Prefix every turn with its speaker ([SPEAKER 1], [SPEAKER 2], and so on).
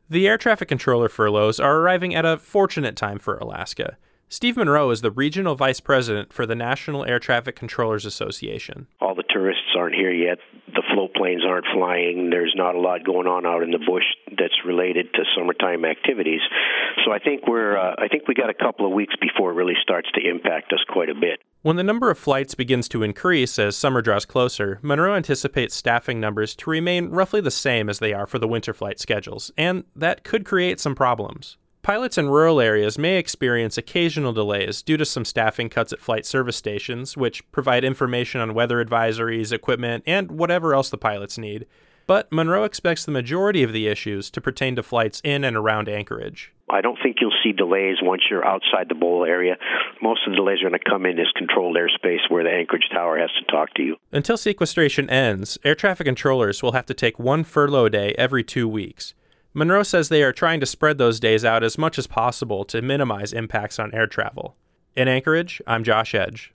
[SPEAKER 1] The air traffic controller furloughs are arriving at a fortunate time for Alaska. Steve Monroe is the regional vice president for the National Air Traffic Controllers Association.
[SPEAKER 2] All the tourists aren't here yet. The float planes aren't flying. There's not a lot going on out in the bush that's related to summertime activities. So I think we got a couple of weeks before it really starts to impact us quite a bit.
[SPEAKER 1] When the number of flights begins to increase as summer draws closer, Monroe anticipates staffing numbers to remain roughly the same as they are for the winter flight schedules, and that could create some problems. Pilots in rural areas may experience occasional delays due to some staffing cuts at flight service stations, which provide information on weather advisories, equipment, and whatever else the pilots need. But Monroe expects the majority of the issues to pertain to flights in and around Anchorage.
[SPEAKER 2] I don't think you'll see delays once you're outside the bowl area. Most of the delays are going to come in as controlled airspace where the Anchorage Tower has to talk to you.
[SPEAKER 1] Until sequestration ends, air traffic controllers will have to take one furlough day every 2 weeks. Monroe says they are trying to spread those days out as much as possible to minimize impacts on air travel. In Anchorage, I'm Josh Edge.